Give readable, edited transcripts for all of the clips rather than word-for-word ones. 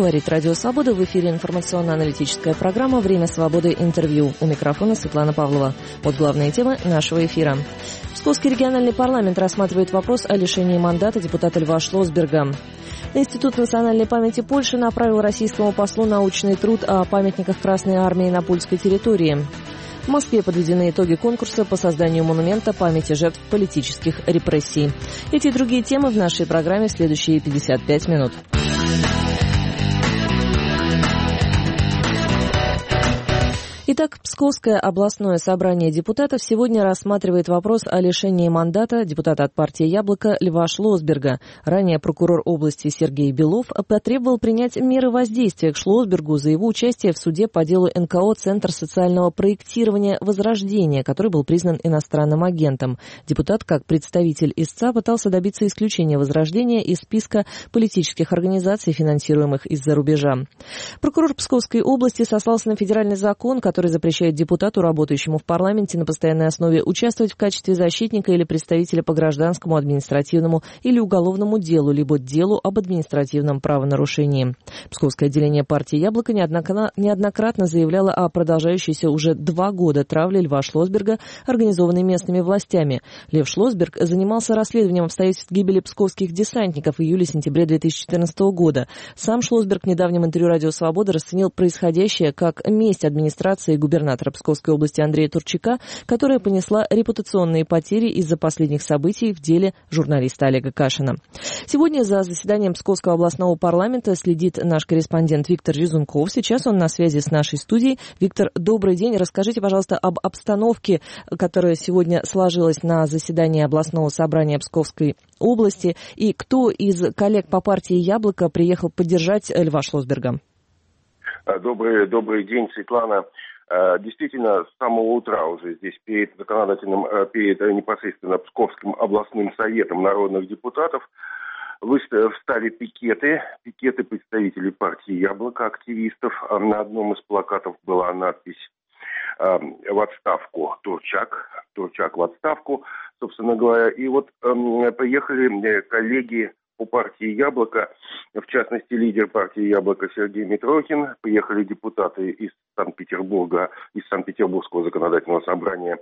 Говорит Радио Свобода. В эфире информационно-аналитическая программа «Время свободы. Интервью». У микрофона Светлана Павлова. Вот главные темы нашего эфира. Псковский региональный парламент рассматривает вопрос о лишении мандата депутата Льва Шлосберга. Институт национальной памяти Польши направил российскому послу научный труд о памятниках Красной Армии на польской территории. В Москве подведены итоги конкурса по созданию монумента памяти жертв политических репрессий. Эти и другие темы в нашей программе в следующие 55 минут. Итак, Псковское областное собрание депутатов сегодня рассматривает вопрос о лишении мандата депутата от партии «Яблоко» Льва Шлосберга. Ранее прокурор области Сергей Белов потребовал принять меры воздействия к Шлосбергу за его участие в суде по делу НКО «Центр социального проектирования Возрождение», который был признан иностранным агентом. Депутат, как представитель истца, пытался добиться исключения Возрождения из списка политических организаций, финансируемых из-за рубежа. Прокурор Псковской области сослался на федеральный закон, который запрещает депутату, работающему в парламенте на постоянной основе, участвовать в качестве защитника или представителя по гражданскому, административному или уголовному делу, либо делу об административном правонарушении. Псковское отделение партии «Яблоко» неоднократно заявляло о продолжающейся уже 2 года травле Льва Шлосберга, организованной местными властями. Лев Шлосберг занимался расследованием обстоятельств гибели псковских десантников в июле-сентябре 2014 года. Сам Шлосберг в недавнем интервью «Радио Свобода» расценил происходящее как месть администрации губернатора Псковской области Андрея Турчака, которая понесла репутационные потери из-за последних событий в деле журналиста Олега Кашина. Сегодня за заседанием Псковского областного парламента следит наш корреспондент Виктор Резунков. Сейчас он на связи с нашей студией. Виктор, добрый день. Расскажите, пожалуйста, об обстановке, которая сегодня сложилась на заседании областного собрания Псковской области, и кто из коллег по партии «Яблоко» приехал поддержать Льва Шлосберга. Добрый день, Светлана. Действительно, с самого утра уже здесь перед непосредственно Псковским областным советом народных депутатов встали пикеты представителей партии «Яблоко», активистов. На одном из плакатов была надпись «В отставку Турчак в отставку», собственно говоря. И вот приехали коллеги по партии «Яблоко», в частности, лидер партии «Яблоко» Сергей Митрохин, приехали депутаты из Санкт-Петербурга, из Санкт-Петербургского законодательного собрания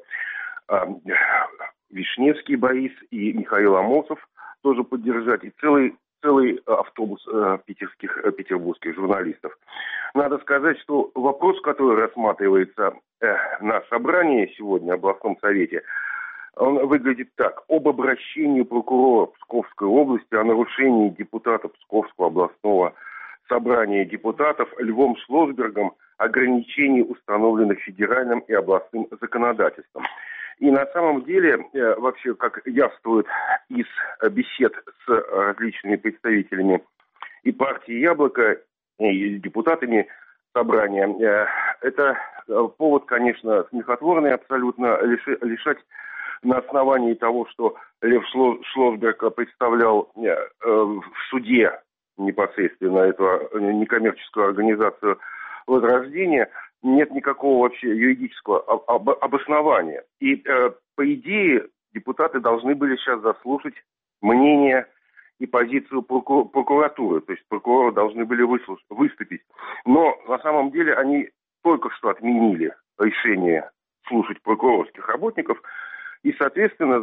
Вишневский Борис и Михаил Амосов тоже поддержать, и целый автобус петербургских журналистов. Надо сказать, что вопрос, который рассматривается на собрании сегодня в областном совете, он выглядит так. Об обращении прокурора Псковской области о нарушении депутата Псковского областного собрания депутатов Львом Шлосбергом ограничений, установленных федеральным и областным законодательством. И на самом деле, вообще, как явствует из бесед с различными представителями и партии «Яблоко», и депутатами собрания, это повод, конечно, смехотворный абсолютно, лишать на основании того, что Лев Шлосберг представлял в суде непосредственно эту некоммерческую организацию «Возрождение», нет никакого вообще юридического обоснования. И, по идее, депутаты должны были сейчас заслушать мнение и позицию прокуратуры. То есть прокуроры должны были выступить. Но на самом деле они только что отменили решение слушать прокурорских работников. И, соответственно,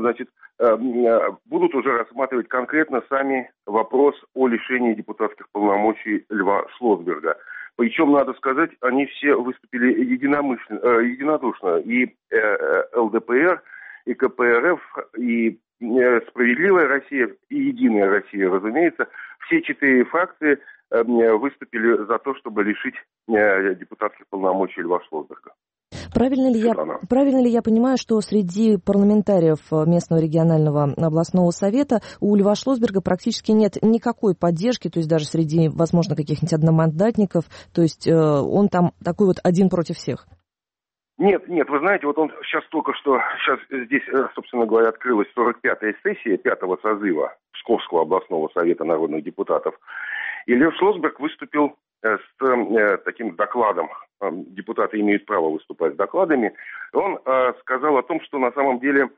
будут уже рассматривать конкретно сами вопрос о лишении депутатских полномочий Льва Шлосберга. Причем, надо сказать, они все выступили единодушно. И ЛДПР, и КПРФ, и «Справедливая Россия», и «Единая Россия», разумеется. Все 4 фракции выступили за то, чтобы лишить депутатских полномочий Льва Шлосберга. Правильно ли я понимаю, что среди парламентариев местного регионального областного совета у Льва Шлосберга практически нет никакой поддержки, то есть даже среди, возможно, каких-нибудь одномандатников, то есть он там такой вот один против всех? Нет, вы знаете, вот он сейчас здесь, собственно говоря, открылась 45-я сессия 5-го созыва Псковского областного совета народных депутатов, и Лев Шлосберг выступил с таким докладом. Депутаты имеют право выступать с докладами. Он сказал о том, что на самом деле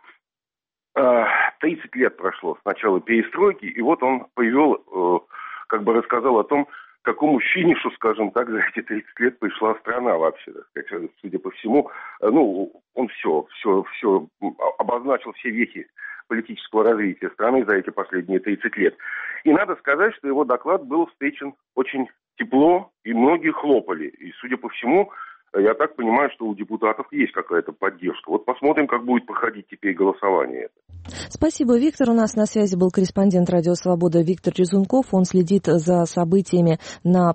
30 лет прошло с начала перестройки, и вот он рассказал о том, какому финишу, скажем так, за эти 30 лет пришла страна вообще, так сказать. Судя по всему, он все обозначил все вехи политического развития страны за эти последние 30 лет. И надо сказать, что его доклад был встречен очень тепло, и многие хлопали. И, судя по всему, я так понимаю, что у депутатов есть какая-то поддержка. Вот посмотрим, как будет проходить теперь голосование. Спасибо, Виктор. У нас на связи был корреспондент «Радио Свобода» Виктор Резунков. Он следит за событиями на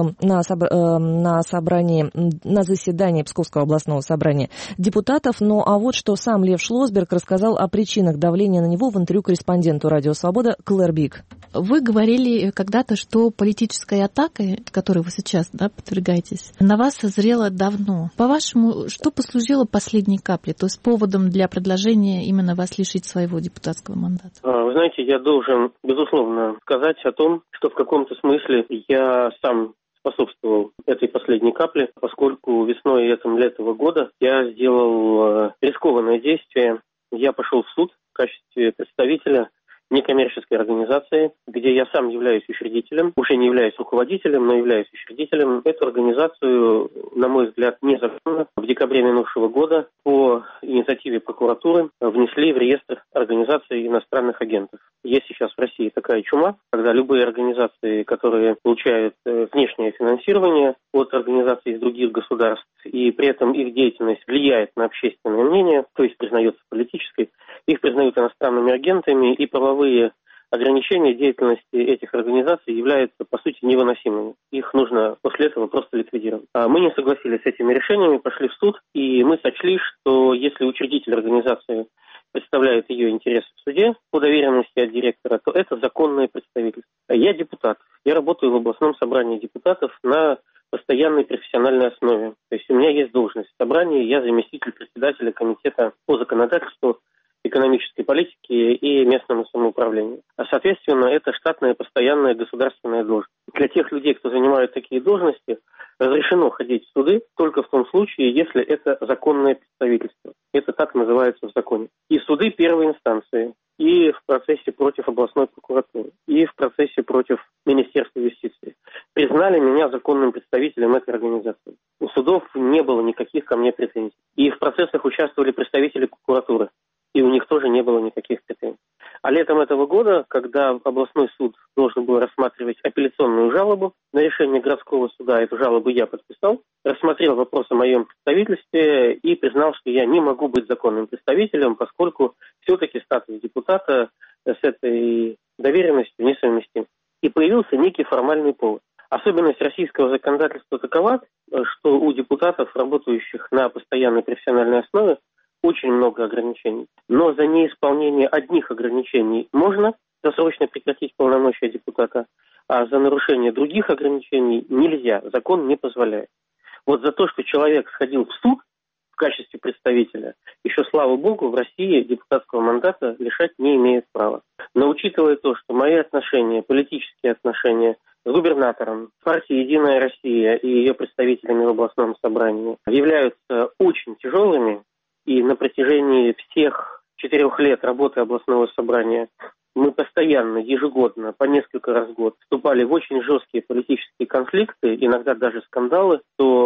заседании Псковского областного собрания депутатов. Ну а вот что сам Лев Шлосберг рассказал о причинах давления на него в интервью корреспонденту «Радио Свобода» Клэр Бик. Вы говорили когда-то, что политическая атака, которой вы сейчас подвергаетесь, на вас созрела давно. По-вашему, что послужило последней каплей, то есть поводом для предложения именно вас лишить своего депутатского мандата? Вы знаете, я должен, безусловно, сказать о том, что в каком-то смысле я сам способствовал этой последней капле, поскольку весной этого года я сделал рискованное действие. Я пошел в суд в качестве представителя некоммерческой организации, где я сам являюсь учредителем, уже не являюсь руководителем, но являюсь учредителем. Эту организацию, на мой взгляд, незаконно в декабре минувшего года по инициативе прокуратуры внесли в реестр организаций иностранных агентов. Есть сейчас в России такая чума, когда любые организации, которые получают внешнее финансирование от организаций из других государств, и при этом их деятельность влияет на общественное мнение, то есть признается политической, их признают иностранными агентами, и правовые ограничения деятельности этих организаций являются, по сути, невыносимыми. Их нужно после этого просто ликвидировать. Мы не согласились с этими решениями, пошли в суд, и мы сочли, что если учредитель организации представляет ее интересы в суде по доверенности от директора, то это законное представительство. Я депутат. Я работаю в областном собрании депутатов на постоянной профессиональной основе. То есть у меня есть должность в собрании, я заместитель председателя комитета по законодательству, экономической политики и местному самоуправлению. Соответственно, это штатная постоянная государственная должность. Для тех людей, кто занимает такие должности, разрешено ходить в суды только в том случае, если это законное представительство. Это так называется в законе. И суды первой инстанции, и в процессе против областной прокуратуры, и в процессе против Министерства юстиции признали меня законным представителем этой организации. У судов не было никаких ко мне претензий. И в процессах участвовали представители прокуратуры. И у них тоже не было никаких претензий. А летом этого года, когда областной суд должен был рассматривать апелляционную жалобу на решение городского суда, эту жалобу я подписал, рассмотрел вопрос о моем представительстве и признал, что я не могу быть законным представителем, поскольку все-таки статус депутата с этой доверенностью несовместим. И появился некий формальный повод. Особенность российского законодательства такова, что у депутатов, работающих на постоянной профессиональной основе, очень много ограничений. Но за неисполнение одних ограничений можно досрочно прекратить полномочия депутата, а за нарушение других ограничений нельзя, закон не позволяет. Вот за то, что человек сходил в суд в качестве представителя, еще, слава богу, в России депутатского мандата лишать не имеют права. Но учитывая то, что мои отношения, политические отношения с губернатором партии «Единая Россия» и ее представителями в областном собрании являются очень тяжелыми, и на протяжении всех 4 лет работы областного собрания мы постоянно, ежегодно, по несколько раз в год вступали в очень жесткие политические конфликты, иногда даже скандалы,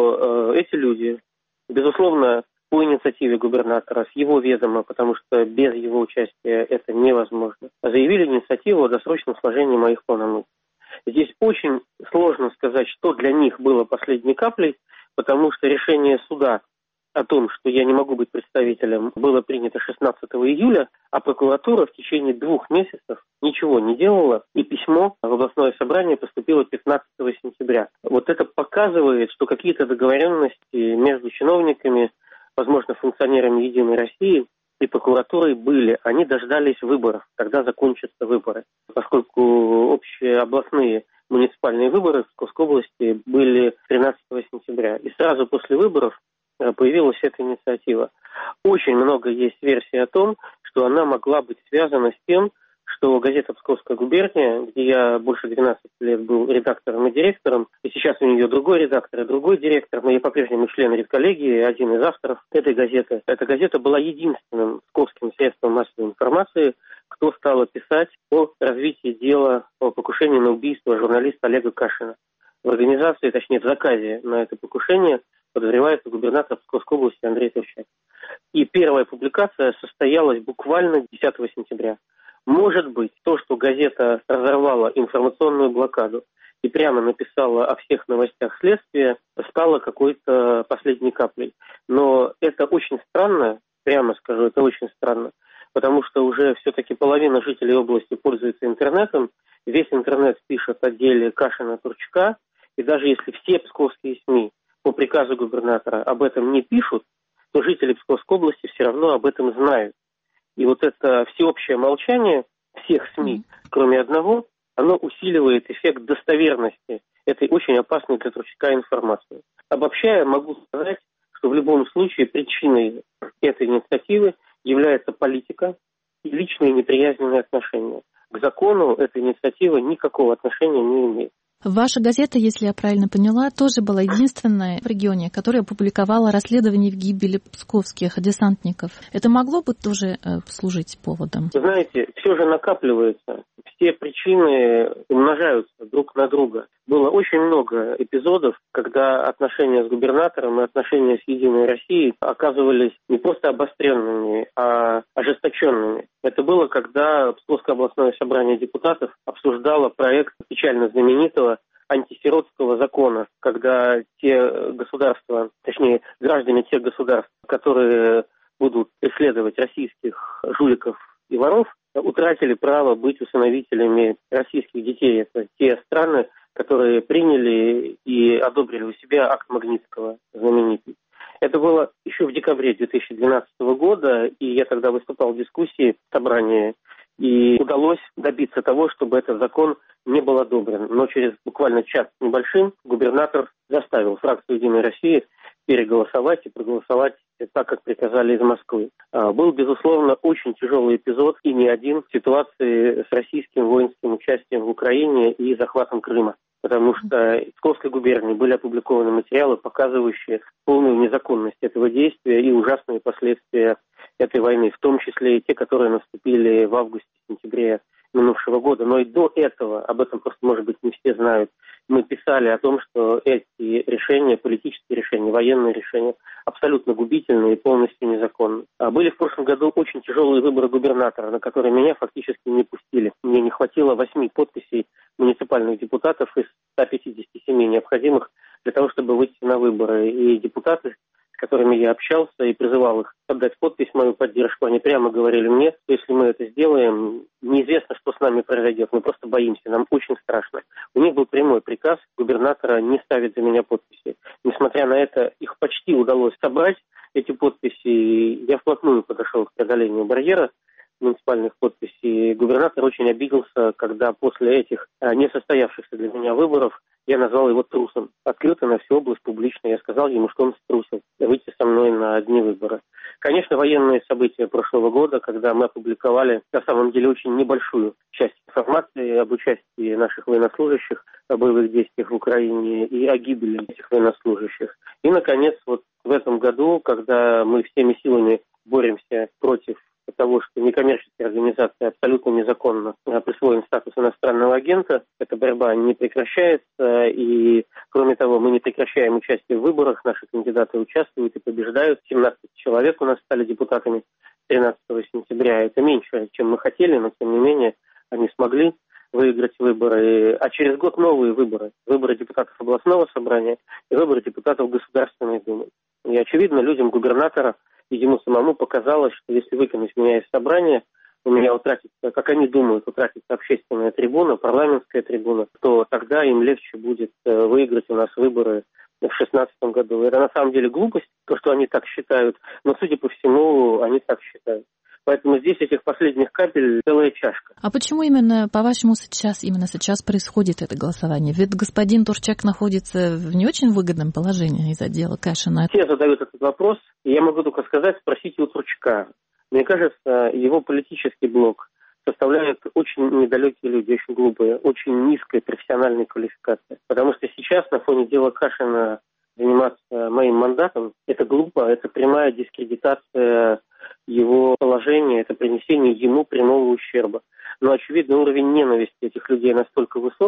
то эти люди, безусловно, по инициативе губернатора, с его ведома, потому что без его участия это невозможно, заявили инициативу о досрочном сложении моих полномочий. Здесь очень сложно сказать, что для них было последней каплей, потому что решение суда о том, что я не могу быть представителем, было принято 16 июля, а прокуратура в течение 2 месяцев ничего не делала, и письмо в областное собрание поступило 15 сентября. Вот это показывает, что какие-то договоренности между чиновниками, возможно, функционерами «Единой России» и прокуратурой были. Они дождались выборов, когда закончатся выборы. Поскольку общие областные муниципальные выборы в Псковской области были 13 сентября. И сразу после выборов появилась эта инициатива. Очень много есть версий о том, что она могла быть связана с тем, что газета «Псковская губерния», где я больше 12 лет был редактором и директором, и сейчас у нее другой редактор и другой директор, но я по-прежнему член редколлегии, один из авторов этой газеты. Эта газета была единственным псковским средством массовой информации, кто стал писать о развитии дела о покушении на убийство журналиста Олега Кашина. в организации, точнее в заказе на это покушение подозревается губернатор Псковской области Андрей Турчак. И первая публикация состоялась буквально 10 сентября. Может быть, то, что газета разорвала информационную блокаду и прямо написала о всех новостях следствия, стало какой-то последней каплей. Но это очень странно, прямо скажу, это очень странно, потому что уже все-таки половина жителей области пользуется интернетом, весь интернет пишет о деле Кашина-Турчака, и даже если все псковские СМИ по приказу губернатора об этом не пишут, то жители Псковской области все равно об этом знают. И вот это всеобщее молчание всех СМИ, кроме одного, оно усиливает эффект достоверности этой очень опасной для Турчака информации. Обобщая, могу сказать, что в любом случае причиной этой инициативы является политика и личные неприязненные отношения. К закону эта инициатива никакого отношения не имеет. Ваша газета, если я правильно поняла, тоже была единственной в регионе, которая опубликовала расследование в гибели псковских десантников. Это могло бы тоже служить поводом? Знаете, все же накапливается. Все причины умножаются друг на друга. Было очень много эпизодов, когда отношения с губернатором и отношения с «Единой Россией» оказывались не просто обостренными, а ожесточенными. Это было, когда Псковское областное собрание депутатов обсуждало проект печально знаменитого антисиротского закона, когда те государства, точнее, граждане тех государств, которые будут преследовать российских жуликов и воров, утратили право быть усыновителями российских детей. Это те страны, которые приняли и одобрили у себя акт Магнитского знаменитый. Это было еще в декабре 2012 года, и я тогда выступал в дискуссии в собрании, и удалось добиться того, чтобы этот закон не был одобрен. Но через буквально час с небольшим губернатор заставил фракцию «Единой России» переголосовать и проголосовать так, как приказали из Москвы. Был, безусловно, очень тяжелый эпизод, и не один, в ситуации с российским воинским участием в Украине и захватом Крыма. Потому что в Псковской губернии были опубликованы материалы, показывающие полную незаконность этого действия и ужасные последствия этой войны, в том числе и те, которые наступили в августе-сентябре минувшего года. Но и до этого, об этом просто, может быть, не все знают, мы писали о том, что эти решения, политические решения, военные решения, абсолютно губительные и полностью незаконны. Были в прошлом году очень тяжелые выборы губернатора, на которые меня фактически не пустили. Мне не хватило 8 подписей муниципальных депутатов из 157 необходимых для того, чтобы выйти на выборы. И депутаты, с которыми я общался и призывал их отдать подпись в мою поддержку, они прямо говорили мне, что если мы это сделаем, неизвестно, что с нами произойдет, мы просто боимся, нам очень страшно. У них был прямой приказ губернатора не ставить за меня подписи. Несмотря на это, их почти удалось собрать, эти подписи. Я вплотную подошел к преодолению барьера муниципальных подписей. Губернатор очень обиделся, когда после этих несостоявшихся для меня выборов я назвал его трусом. Открыто на всю область публично я сказал ему, что он струсил выйти со мной на дни выбора. Конечно, военные события прошлого года, когда мы опубликовали на самом деле очень небольшую часть информации об участии наших военнослужащих в боевых действиях в Украине и о гибели этих военнослужащих. И, наконец, вот в этом году, когда мы всеми силами боремся против того, что некоммерческие организации абсолютно незаконно присвоен статус иностранного агента, эта борьба не прекращается, и, кроме того, мы не прекращаем участие в выборах, наши кандидаты участвуют и побеждают. 17 человек у нас стали депутатами 13 сентября. Это меньше, чем мы хотели, но, тем не менее, они смогли выиграть выборы. А через год новые выборы. Выборы депутатов областного собрания и выборы депутатов Государственной Думы. И, очевидно, людям губернатора и ему самому показалось, что если выкинуть меня из собрания, у меня утратится, как они думают, утратится общественная трибуна, парламентская трибуна, то тогда им легче будет выиграть у нас выборы в 2016 году. Это на самом деле глупость, то, что они так считают, но, судя по всему, они так считают. Поэтому здесь этих последних капель целая чашка. А почему именно, по-вашему, именно сейчас происходит это голосование? Ведь господин Турчак находится в не очень выгодном положении из-за дела Кашина. Все задают этот вопрос, и я могу только сказать, спросите у Турчака. Мне кажется, его политический блок составляют очень недалекие люди, очень глупые, очень низкой профессиональной квалификации. Потому что сейчас на фоне дела Кашина заниматься моим мандатом, это глупо, это прямая дискредитация его положения, это принесение ему прямого ущерба. Но, очевидно, уровень ненависти этих людей настолько высок,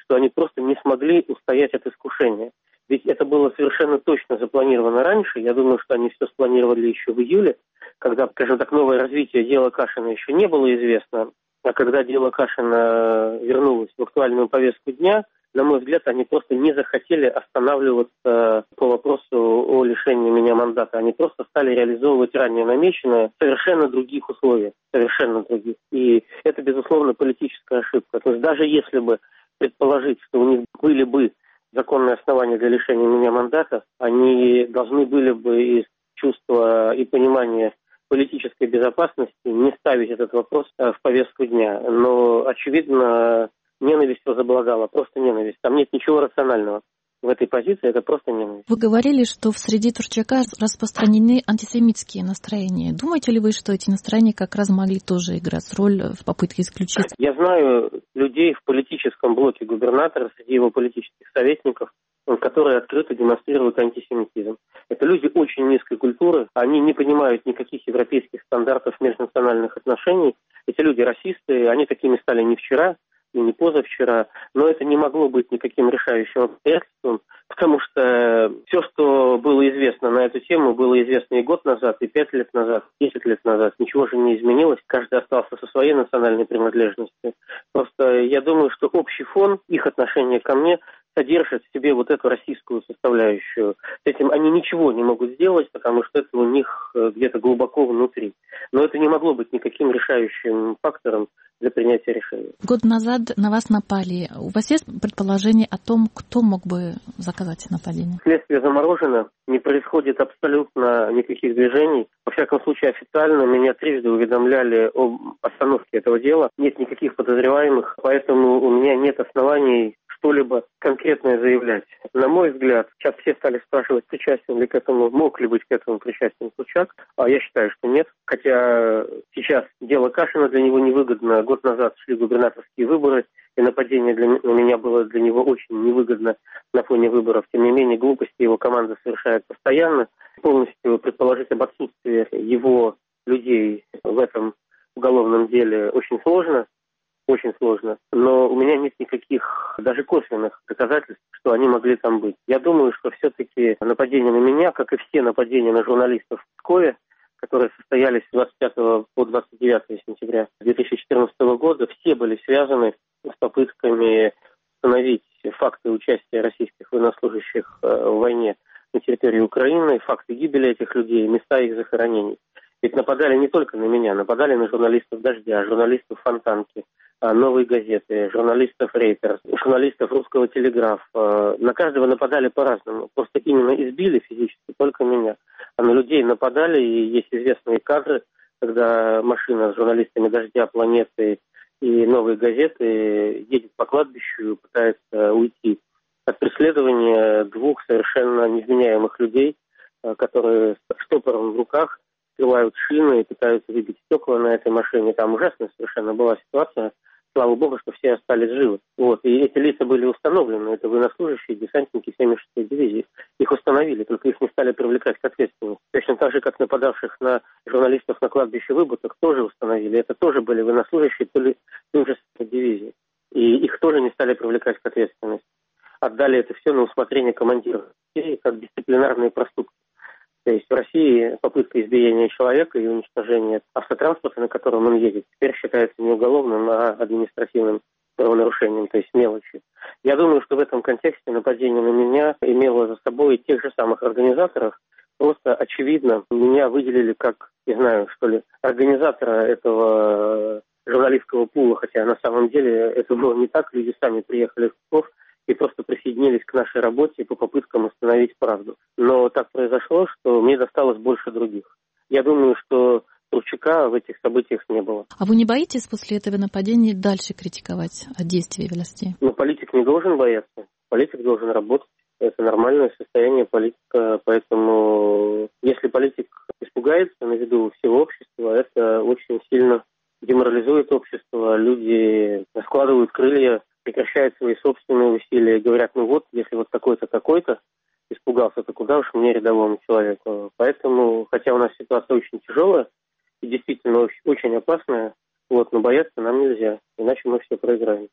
что они просто не смогли устоять от искушения. Ведь это было совершенно точно запланировано раньше. Я думаю, что они все спланировали еще в июле, когда, скажем так, новое развитие дела Кашина еще не было известно. А когда дело Кашина вернулось в актуальную повестку дня, на мой взгляд, они просто не захотели останавливаться по вопросу о лишении меня мандата. Они просто стали реализовывать ранее намеченное в совершенно других условиях, совершенно других. И это, безусловно, политическая ошибка. То есть даже если бы предположить, что у них были бы законные основания для лишения меня мандата, они должны были бы из чувства и понимания политической безопасности не ставить этот вопрос в повестку дня. Но, очевидно, ненависть возобладала, просто ненависть. Там нет ничего рационального в этой позиции, это просто ненависть. Вы говорили, что в среде Турчака распространены антисемитские настроения. Думаете ли вы, что эти настроения как раз могли тоже играть роль в попытке исключить? Я знаю людей в политическом блоке губернатора, среди его политических советников, которые открыто демонстрируют антисемитизм. Это люди очень низкой культуры, они не понимают никаких европейских стандартов межнациональных отношений. Эти люди расисты, они такими стали не вчера, и не позавчера, но это не могло быть никаким решающим обстоятельством, потому что все, что было известно на эту тему, было известно и год назад, и 5 лет назад, 10 лет назад. Ничего же не изменилось, каждый остался со своей национальной принадлежностью. Просто я думаю, что общий фон их отношения ко мне содержит в себе вот эту российскую составляющую. С этим они ничего не могут сделать, потому что это у них где-то глубоко внутри. Но это не могло быть никаким решающим фактором для принятия решения. Год назад на вас напали. У вас есть предположение о том, кто мог бы заказать нападение? Следствие заморожено, не происходит абсолютно никаких движений. Во всяком случае, официально меня трижды уведомляли об остановке этого дела. Нет никаких подозреваемых, поэтому у меня нет оснований что-либо конкретное заявлять. На мой взгляд, сейчас все стали спрашивать, причастен ли к этому, мог ли быть к этому причастен Турчак, а я считаю, что нет. Хотя сейчас дело Кашина для него невыгодно. Год назад шли губернаторские выборы, и нападение на меня было для него очень невыгодно на фоне выборов. Тем не менее, глупости его команда совершает постоянно. Полностью предположить об отсутствии его людей в этом уголовном деле очень сложно. Очень сложно. Но у меня нет никаких даже косвенных доказательств, что они могли там быть. Я думаю, что все-таки нападение на меня, как и все нападения на журналистов в Пскове, которые состоялись с 25 по 29 сентября 2014 года, все были связаны с попытками установить факты участия российских военнослужащих в войне на территории Украины, факты гибели этих людей, места их захоронений. Ведь нападали не только на меня, нападали на журналистов «Дождя», журналистов «Фонтанки», «Новой газеты», журналистов «Рейтерс», журналистов «Русского телеграфа». На каждого нападали по-разному. Просто именно избили физически только меня. А на людей нападали, и есть известные кадры, когда машина с журналистами «Дождя», «Планеты» и «Новой газеты» едет по кладбищу и пытается уйти от преследования двух совершенно невменяемых людей, которые с штопором в руках открывают шины и пытаются выбить стекла на этой машине. Там ужасная совершенно была ситуация. Слава богу, что все остались живы. И эти лица были установлены. Это военнослужащие, десантники 76-й дивизии. Их установили, только их не стали привлекать к ответственности. Точно так же, как нападавших на журналистов на кладбище Выбуток тоже установили. Это тоже были военнослужащие той же дивизии. И их тоже не стали привлекать к ответственности. Отдали это все на усмотрение командиров, как дисциплинарные проступки. То есть в России попытка избиения человека и уничтожения автотранспорта, на котором он едет, теперь считается не уголовным, а административным правонарушением, то есть мелочью. Я думаю, что в этом контексте нападение на меня имело за собой тех же самых организаторов. Просто, очевидно, меня выделили как, не знаю, что ли, организатора этого журналистского пула, хотя на самом деле это было не так. Люди сами приехали в Псков и просто присоединились к нашей работе по попыткам установить правду. Но так произошло, что мне досталось больше других. Я думаю, что Турчака в этих событиях не было. А вы не боитесь после этого нападения дальше критиковать действия властей? Но политик не должен бояться. Политик должен работать. Это нормальное состояние политика. Поэтому если политик испугается на виду всего общества, это очень сильно деморализует общество. Люди складывают крылья, прекращают свои собственные усилия, говорят, если вот такой-то испугался, то куда уж мне, рядовому человеку. Поэтому, хотя у нас ситуация очень тяжелая и действительно очень опасная, но бояться нам нельзя, иначе мы все проиграем.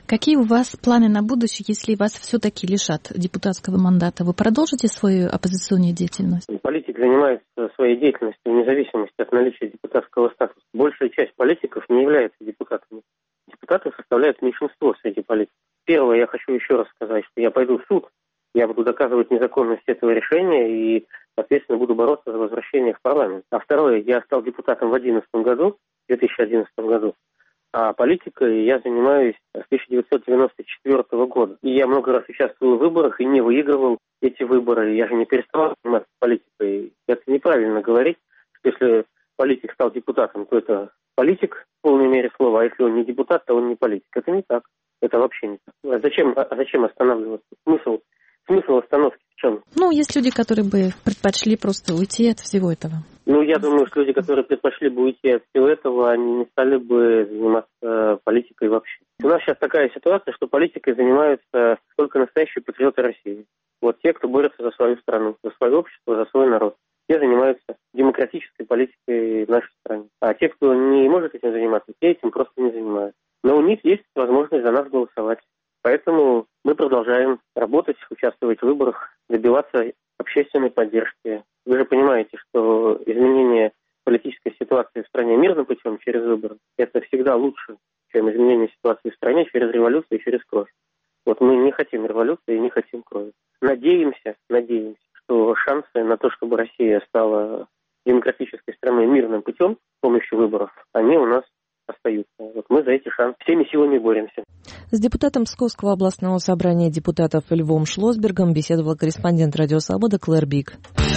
Какие у вас планы на будущее, если вас все-таки лишат депутатского мандата? Вы продолжите свою оппозиционную деятельность? Политик занимается своей деятельностью вне зависимости от наличия депутатского статуса. Большая часть политиков не является депутатами. Депутаты составляют меньшинство среди политиков. Первое, я хочу еще раз сказать, что я пойду в суд, я буду доказывать незаконность этого решения и, соответственно, буду бороться за возвращение в парламент. А второе, я стал депутатом в 2011 году, а политикой я занимаюсь с 1994 года. И я много раз участвовал в выборах и не выигрывал эти выборы. Я же не переставал заниматься политикой. Это неправильно говорить, что если политик стал депутатом, то это политик в полной мере слова, а если он не депутат, то он не политик. Это не так. Это вообще не так. А зачем останавливаться? Смысл остановки в чем? Есть люди, которые бы предпочли просто уйти от всего этого. Я думаю, что люди, которые предпочли бы уйти от всего этого, они не стали бы заниматься политикой вообще. У нас сейчас такая ситуация, что политикой занимаются только настоящие патриоты России. Те, кто борется за свою страну, за свое общество, за свой народ. Те занимаются демократической политикой в нашей стране. А те, кто не может этим заниматься, те этим просто не занимаются. Но у них есть возможность за нас голосовать. Поэтому мы продолжаем работать, участвовать в выборах, добиваться общественной поддержки. Вы же понимаете, что изменение политической ситуации в стране мирным путем через выборы – это всегда лучше, чем изменение ситуации в стране через революцию и через кровь. Мы не хотим революции и не хотим крови. Надеемся, что шансы на то, чтобы Россия стала демократической страной мирным путем с помощью выборов, они у нас остаются. Мы за эти шансы всеми силами боремся. С депутатом Псковского областного собрания депутатов Львом Шлосбергом беседовала корреспондент «Радио Свобода» Клэр Бик.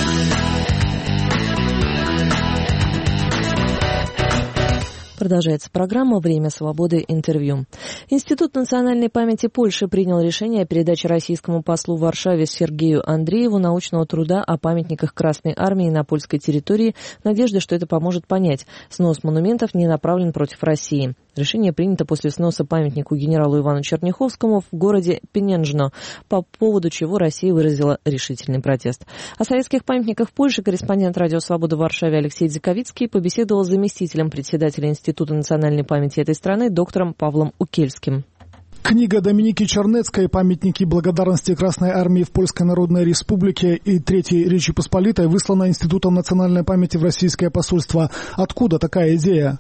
Продолжается программа «Время свободы. Интервью». Институт национальной памяти Польши принял решение о передаче российскому послу в Варшаве Сергею Андрееву научного труда о памятниках Красной Армии на польской территории в надежде, что это поможет понять, снос монументов не направлен против России. Решение принято после сноса памятнику генералу Ивану Черняховскому в городе Пененжно, по поводу чего Россия выразила решительный протест. О советских памятниках в Польше корреспондент «Радио Свобода» в Варшаве Алексей Дзиковицкий побеседовал с заместителем председателя Института национальной памяти этой страны доктором Павлом Укельским. Книга Доминики Чернецкой «Памятники благодарности Красной Армии в Польской Народной Республике и Третьей Речи Посполитой» выслана Институтом национальной памяти в российское посольство. Откуда такая идея?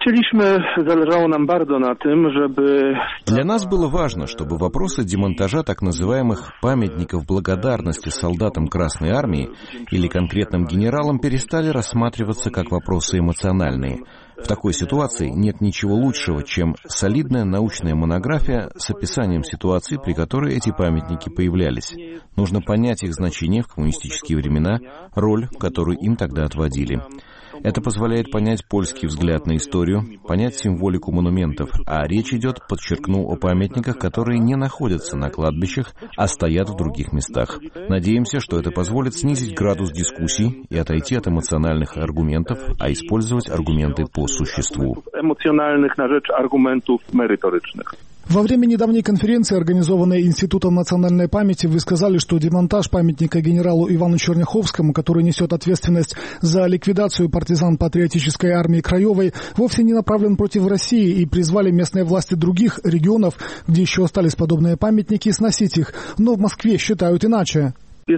Для нас было важно, чтобы вопросы демонтажа так называемых памятников благодарности солдатам Красной Армии или конкретным генералам перестали рассматриваться как вопросы эмоциональные. В такой ситуации нет ничего лучшего, чем солидная научная монография с описанием ситуации, при которой эти памятники появлялись. Нужно понять их значение в коммунистические времена, роль, которую им тогда отводили. Это позволяет понять польский взгляд на историю, понять символику монументов, а речь идет, подчеркну, о памятниках, которые не находятся на кладбищах, а стоят в других местах. Надеемся, что это позволит снизить градус дискуссий и отойти от эмоциональных аргументов, а использовать аргументы по существу. Эмоциональных на rzecz аргументов мериторичных. Во время недавней конференции, организованной Институтом национальной памяти, вы сказали, что демонтаж памятника генералу Ивану Черняховскому, который несет ответственность за ликвидацию партизан патриотической армии Краевой, вовсе не направлен против России, и призвали местные власти других регионов, где еще остались подобные памятники, сносить их. Но в Москве считают иначе.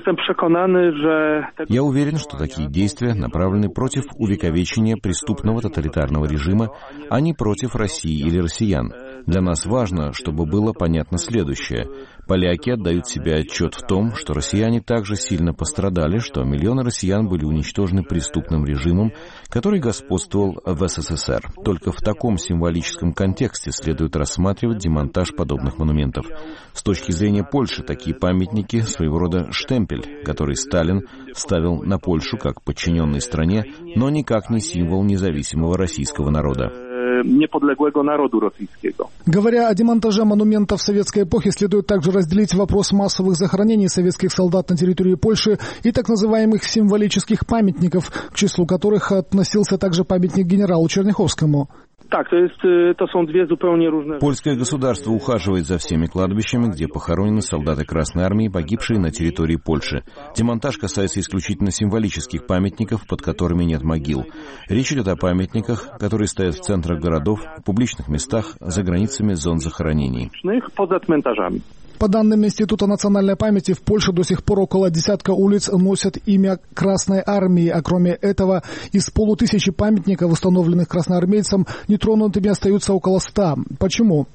Я уверен, что такие действия направлены против увековечения преступного тоталитарного режима, а не против России или россиян. Для нас важно, чтобы было понятно следующее. Поляки отдают себе отчет в том, что россияне также сильно пострадали, что миллионы россиян были уничтожены преступным режимом, который господствовал в СССР. Только в таком символическом контексте следует рассматривать демонтаж подобных монументов. С точки зрения Польши, такие памятники — своего рода штемпель, который Сталин ставил на Польшу как подчиненной стране, но никак не символ независимого российского народа. Неподлеглого народу российского. Говоря о демонтаже монументов советской эпохи, следует также разделить вопрос массовых захоронений советских солдат на территории Польши и так называемых символических памятников, к числу которых относился также памятник генералу Черняховскому. Польское государство ухаживает за всеми кладбищами, где похоронены солдаты Красной Армии, погибшие на территории Польши. Демонтаж касается исключительно символических памятников, под которыми нет могил. Речь идет о памятниках, которые стоят в центрах городов, в публичных местах, за границами зон захоронений. По данным Института национальной памяти, в Польше до сих пор около десятка улиц носят имя Красной Армии, а кроме этого из 500 памятников, установленных красноармейцам, нетронутыми остаются около 100. Почему?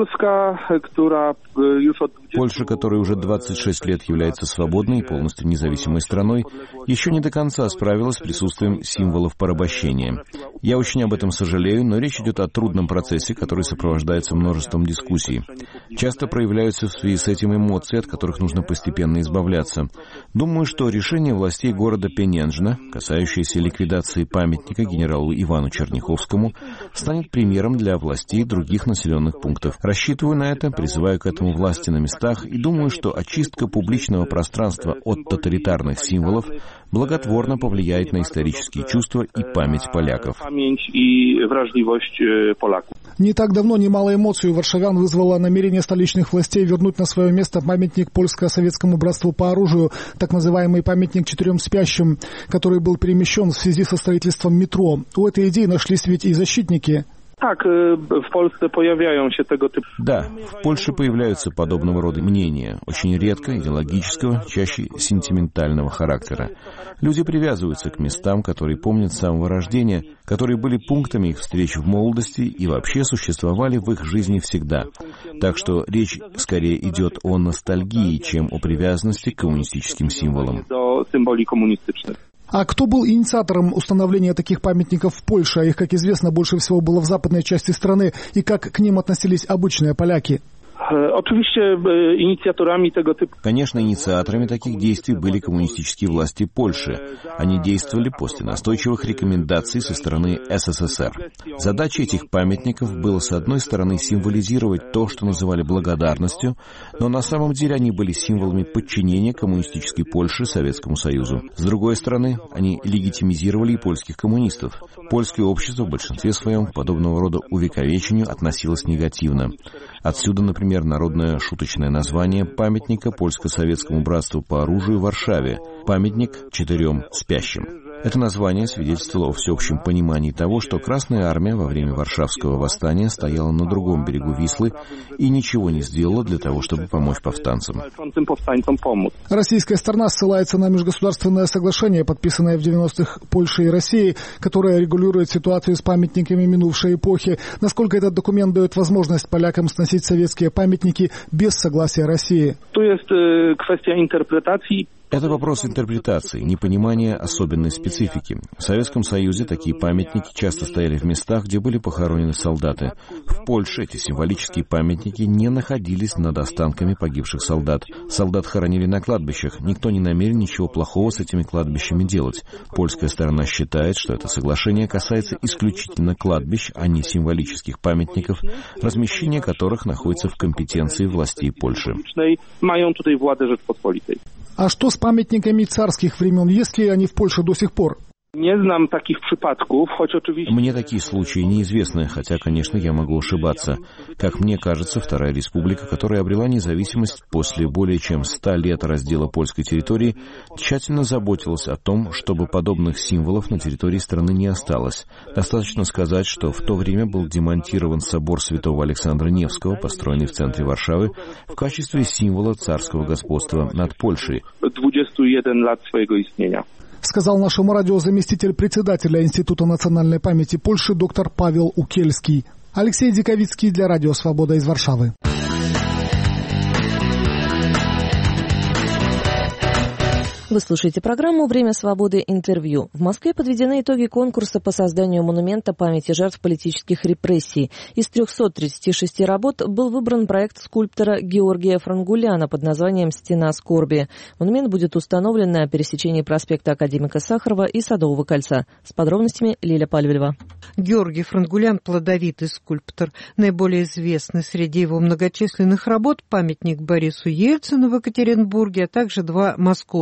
Польша, которая уже 26 лет является свободной и полностью независимой страной, еще не до конца справилась с присутствием символов порабощения. Я очень об этом сожалею, но речь идет о трудном процессе, который сопровождается множеством дискуссий. Часто проявляются в связи с этим эмоции, от которых нужно постепенно избавляться. Думаю, что решение властей города Пененжна, касающееся ликвидации памятника генералу Ивану Черняховскому, станет примером для властей других населенных пунктов. Рассчитываю на это, призываю к этому власти на местах и думаю, что очистка публичного пространства от тоталитарных символов благотворно повлияет на исторические чувства и память поляков. Не так давно немало эмоций у варшавян вызвало намерение столичных властей вернуть на свое место памятник польско-советскому братству по оружию, так называемый памятник 4 спящим, который был перемещен в связи со строительством метро. У этой идеи нашлись ведь и защитники. Да, в Польше появляются подобного рода мнения, очень редко идеологического, чаще сентиментального характера. Люди привязываются к местам, которые помнят с самого рождения, которые были пунктами их встреч в молодости и вообще существовали в их жизни всегда. Так что речь скорее идет о ностальгии, чем о привязанности к коммунистическим символам. А кто был инициатором установления таких памятников в Польше? А их, как известно, больше всего было в западной части страны. И как к ним относились обычные поляки? Конечно, инициаторами таких действий были коммунистические власти Польши. Они действовали после настойчивых рекомендаций со стороны СССР. Задача этих памятников была, с одной стороны, символизировать то, что называли благодарностью, но на самом деле они были символами подчинения коммунистической Польши Советскому Союзу. С другой стороны, они легитимизировали и польских коммунистов. Польское общество в большинстве своем к подобного рода увековечению относилось негативно. Отсюда, например, народное шуточное название памятника польско-советскому братству по оружию в Варшаве – памятник 4 спящим. Это название свидетельствовало о всеобщем понимании того, что Красная Армия во время Варшавского восстания стояла на другом берегу Вислы и ничего не сделала для того, чтобы помочь повстанцам. Российская сторона ссылается на межгосударственное соглашение, подписанное в 90-х Польшей и Россией, которое регулирует ситуацию с памятниками минувшей эпохи. Насколько этот документ дает возможность полякам сносить советские памятники без согласия России? Это вопрос интерпретации, непонимания особенной специфики. В Советском Союзе такие памятники часто стояли в местах, где были похоронены солдаты. В Польше эти символические памятники не находились над останками погибших солдат. Солдат хоронили на кладбищах. Никто не намерен ничего плохого с этими кладбищами делать. Польская сторона считает, что это соглашение касается исключительно кладбищ, а не символических памятников, размещение которых находится в компетенции властей Польши. А что с памятниками царских времен? Есть ли они в Польше до сих пор? Мне такие случаи неизвестны, хотя, конечно, я могу ошибаться. Как мне кажется, Вторая Республика, которая обрела независимость после более чем 100 лет раздела польской территории, тщательно заботилась о том, чтобы подобных символов на территории страны не осталось. Достаточно сказать, что в то время был демонтирован собор святого Александра Невского, построенный в центре Варшавы, в качестве символа царского господства над Польшей. 21 лет своего istnienia. Сказал нашему радио заместитель председателя Института национальной памяти Польши доктор Павел Укельский. Алексей Диковицкий для Радио Свобода из Варшавы. Вы слушаете программу «Время свободы. Интервью». В Москве подведены итоги конкурса по созданию монумента памяти жертв политических репрессий. Из 336 работ был выбран проект скульптора Георгия Франгуляна под названием «Стена скорби». Монумент будет установлен на пересечении проспекта Академика Сахарова и Садового кольца. С подробностями Лиля Пальвелева. Георгий Франгулян – плодовитый скульптор. Наиболее известный среди его многочисленных работ – памятник Борису Ельцину в Екатеринбурге, а также 2 московских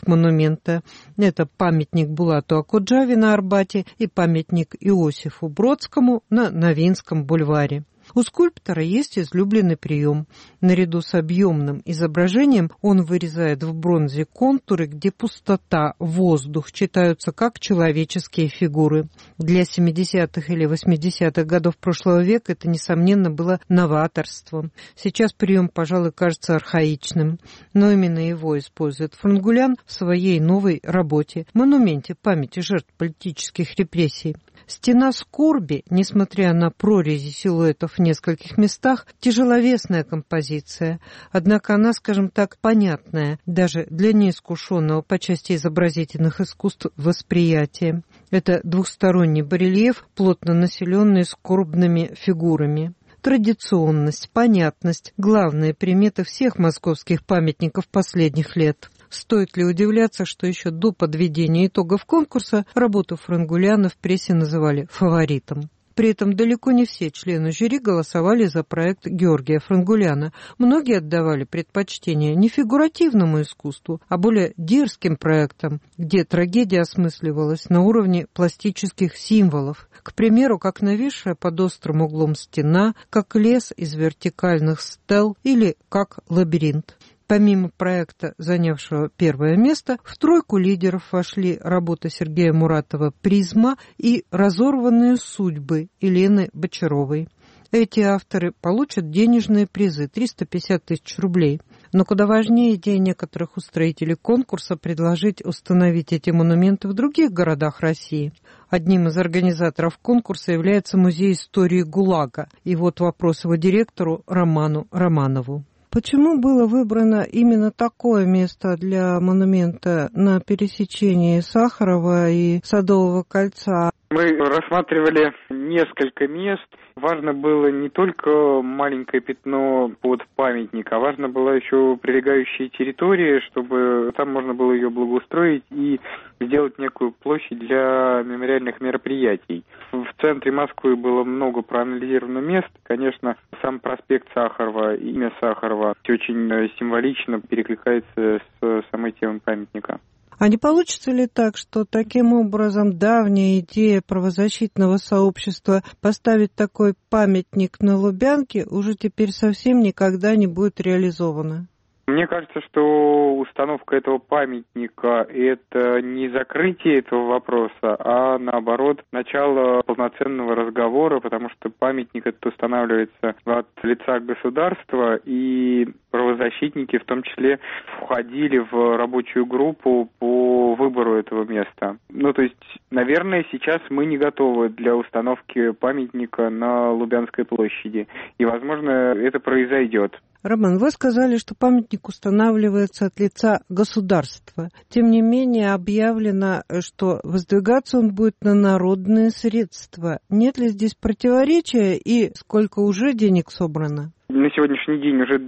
монумента. Это памятник Булату Окуджаве на Арбате и памятник Иосифу Бродскому на Новинском бульваре. У скульптора есть излюбленный прием. Наряду с объемным изображением он вырезает в бронзе контуры, где пустота, воздух читаются как человеческие фигуры. Для 70-х или 80-х годов прошлого века это, несомненно, было новаторством. Сейчас прием, пожалуй, кажется архаичным, но именно его использует Франгулян в своей новой работе «Монументе памяти жертв политических репрессий». Стена скорби, несмотря на прорези силуэтов в нескольких местах, тяжеловесная композиция, однако она, скажем так, понятная даже для неискушенного по части изобразительных искусств восприятия. Это двухсторонний барельеф, плотно населенный скорбными фигурами. Традиционность, понятность – главные приметы всех московских памятников последних лет. Стоит ли удивляться, что еще до подведения итогов конкурса работу Франгуляна в прессе называли фаворитом? При этом далеко не все члены жюри голосовали за проект Георгия Франгуляна. Многие отдавали предпочтение не фигуративному искусству, а более дерзким проектам, где трагедия осмысливалась на уровне пластических символов. К примеру, как нависшая под острым углом стена, как лес из вертикальных стел или как лабиринт. Помимо проекта, занявшего первое место, в тройку лидеров вошли работа Сергея Муратова «Призма» и «Разорванные судьбы» Елены Бочаровой. Эти авторы получат денежные призы – 350 тысяч рублей. Но куда важнее идея некоторых устроителей конкурса предложить установить эти монументы в других городах России. Одним из организаторов конкурса является Музей истории ГУЛАГа. И вот вопрос его директору Роману Романову. Почему было выбрано именно такое место для монумента на пересечении Сахарова и Садового кольца? Мы рассматривали несколько мест. Важно было не только маленькое пятно под памятник, а важно была еще прилегающая территория, чтобы там можно было ее благоустроить и сделать некую площадь для мемориальных мероприятий. В центре Москвы было много проанализировано мест. Конечно, сам проспект Сахарова, имя Сахарова очень символично перекликается с самой темой памятника. А не получится ли так, что таким образом давняя идея правозащитного сообщества поставить такой памятник на Лубянке уже теперь совсем никогда не будет реализована? Мне кажется, что установка этого памятника – это не закрытие этого вопроса, а наоборот начало полноценного разговора, потому что памятник этот устанавливается от лица государства, и правозащитники в том числе входили в рабочую группу по выбору этого места. То есть, наверное, сейчас мы не готовы для установки памятника на Лубянской площади, и, возможно, это произойдет. Роман, вы сказали, что памятник устанавливается от лица государства. Тем не менее, объявлено, что воздвигаться он будет на народные средства. Нет ли здесь противоречия и сколько уже денег собрано? На сегодняшний день уже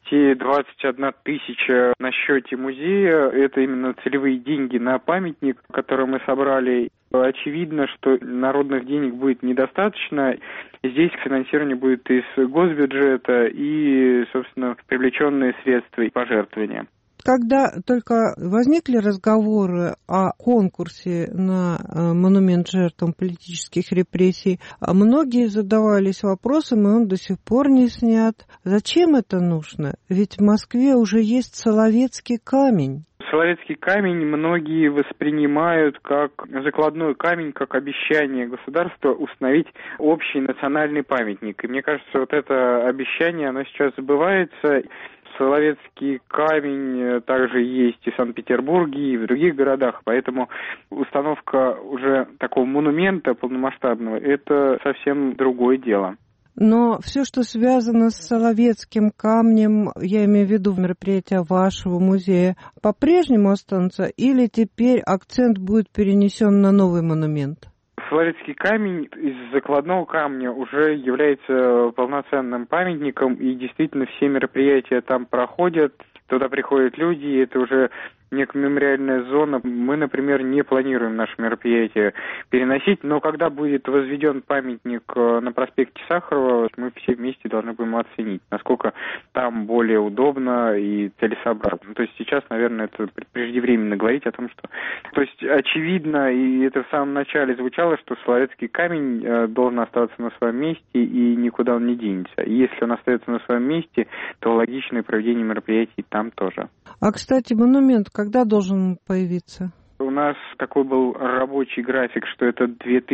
221 тысяча на счете музея. Это именно целевые деньги на памятник, которые мы собрали. Очевидно, что народных денег будет недостаточно. Здесь финансирование будет из госбюджета и, собственно, привлеченные средства и пожертвования. Когда только возникли разговоры о конкурсе на монумент жертвам политических репрессий, многие задавались вопросом, и он до сих пор не снят. Зачем это нужно? Ведь в Москве уже есть Соловецкий камень. Соловецкий камень многие воспринимают как закладной камень, как обещание государства установить общий национальный памятник. И мне кажется, вот это обещание, оно сейчас сбывается. Соловецкий камень также есть и в Санкт-Петербурге, и в других городах, поэтому установка уже такого монумента полномасштабного – это совсем другое дело. Но все, что связано с Соловецким камнем, я имею в виду мероприятия вашего музея, по-прежнему останутся или теперь акцент будет перенесен на новый монумент? Соловецкий камень из закладного камня уже является полноценным памятником, и действительно все мероприятия там проходят, туда приходят люди, и это уже некая мемориальная зона. Мы, например, не планируем наше мероприятие переносить, но когда будет возведен памятник на проспекте Сахарова, мы все вместе должны будем оценить, насколько там более удобно и целесообразно. То есть сейчас, наверное, это преждевременно говорить о том, что... То есть очевидно, и это в самом начале звучало, что Соловецкий камень должен оставаться на своем месте и никуда он не денется. И если он остается на своем месте, то логичное проведение мероприятий там тоже. А, кстати, монумент когда должен появиться? У нас такой был рабочий график, что это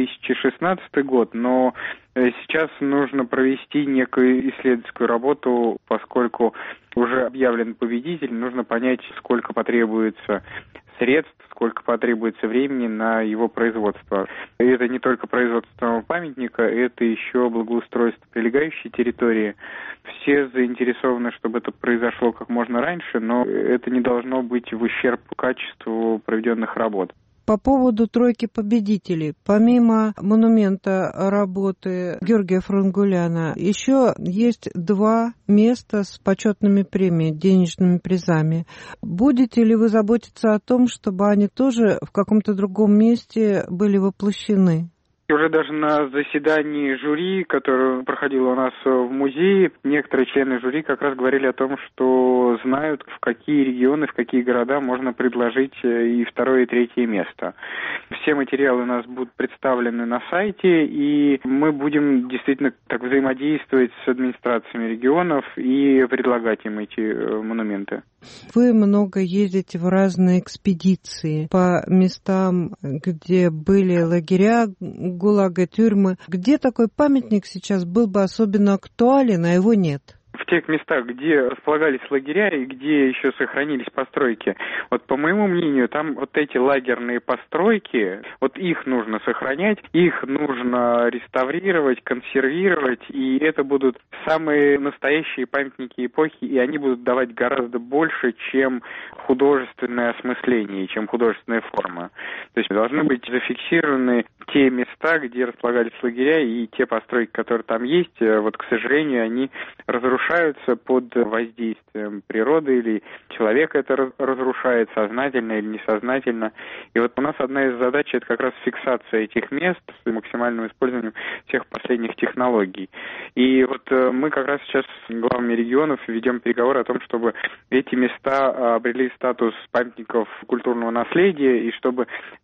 2016 год, но сейчас нужно провести некую исследовательскую работу, поскольку уже объявлен победитель, нужно понять, сколько потребуется средств, сколько потребуется времени на его производство. И это не только производство самого памятника, это еще благоустройство прилегающей территории. Все заинтересованы, чтобы это произошло как можно раньше, но это не должно быть в ущерб качеству проведенных работ. По поводу тройки победителей, помимо монумента работы Георгия Франгуляна, еще есть 2 места с почетными премиями, денежными призами. Будете ли вы заботиться о том, чтобы они тоже в каком-то другом месте были воплощены? Уже даже на заседании жюри, которое проходило у нас в музее, некоторые члены жюри как раз говорили о том, что знают, в какие регионы, в какие города можно предложить и 2-е, и 3-е место. Все материалы у нас будут представлены на сайте, и мы будем действительно так взаимодействовать с администрациями регионов и предлагать им эти монументы. Вы много ездите в разные экспедиции по местам, где были лагеря, ГУЛАГа, тюрьмы. Где такой памятник сейчас был бы особенно актуален, а его нет? В тех местах, где располагались лагеря и где еще сохранились постройки, вот по моему мнению, там вот эти лагерные постройки, вот их нужно сохранять, их нужно реставрировать, консервировать, и это будут самые настоящие памятники эпохи, и они будут давать гораздо больше, чем художественное осмысление, чем художественная форма. То есть должны быть зафиксированы те места, где располагались лагеря, и те постройки, которые там есть, вот, к сожалению, они разрушаются под воздействием природы, или человек это разрушает сознательно или несознательно. И вот у нас одна из задач — это как раз фиксация этих мест с максимальным использованием всех последних технологий. И вот мы как раз сейчас с главами регионов ведем переговоры о том, чтобы эти места обрели статус памятников культурного наследия, и чтобы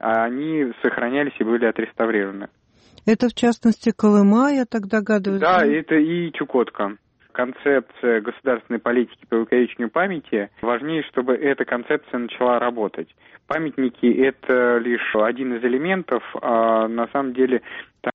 они сохранялись и были отреставрированы. Это, в частности, Колыма, я так догадываюсь? Да, это и Чукотка. Концепция государственной политики по увековечению памяти, важнее, чтобы эта концепция начала работать. Памятники — это лишь один из элементов, а на самом деле там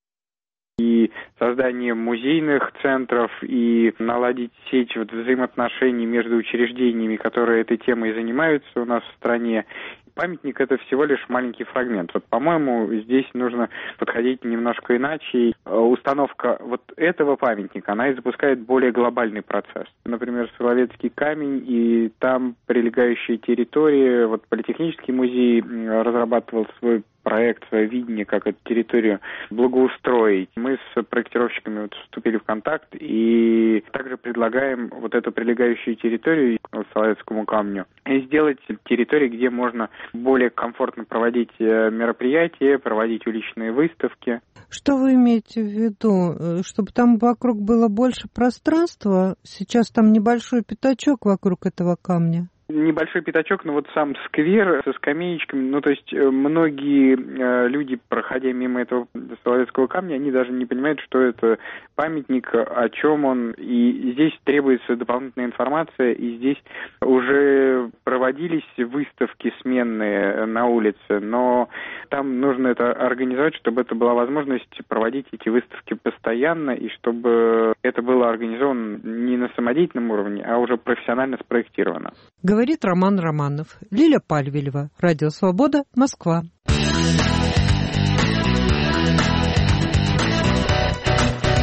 и создание музейных центров, и наладить сеть взаимоотношений между учреждениями, которые этой темой занимаются у нас в стране. Памятник — это всего лишь маленький фрагмент. Вот, по-моему, здесь нужно подходить немножко иначе. Установка вот этого памятника, она и запускает более глобальный процесс. Например, Соловецкий камень и там прилегающие территории. Вот Политехнический музей разрабатывал свой проект, свое видение, как эту территорию благоустроить. Мы с проектировщиками вступили в контакт и также предлагаем вот эту прилегающую территорию к Соловецкому камню и сделать территорию, где можно более комфортно проводить мероприятия, проводить уличные выставки. Что вы имеете в виду? Чтобы там вокруг было больше пространства? Сейчас там небольшой пятачок вокруг этого камня. Небольшой пятачок, но вот сам сквер со скамеечками, ну то есть многие люди, проходя мимо этого Соловецкого камня, они даже не понимают, что это памятник, о чем он, и здесь требуется дополнительная информация, и здесь уже проводились выставки сменные на улице, но там нужно это организовать, чтобы это была возможность проводить эти выставки постоянно, и чтобы это было организовано не на самодеятельном уровне, а уже профессионально спроектировано. Говорит Роман Романов. Лиля Пальвелева. Радио Свобода. Москва. В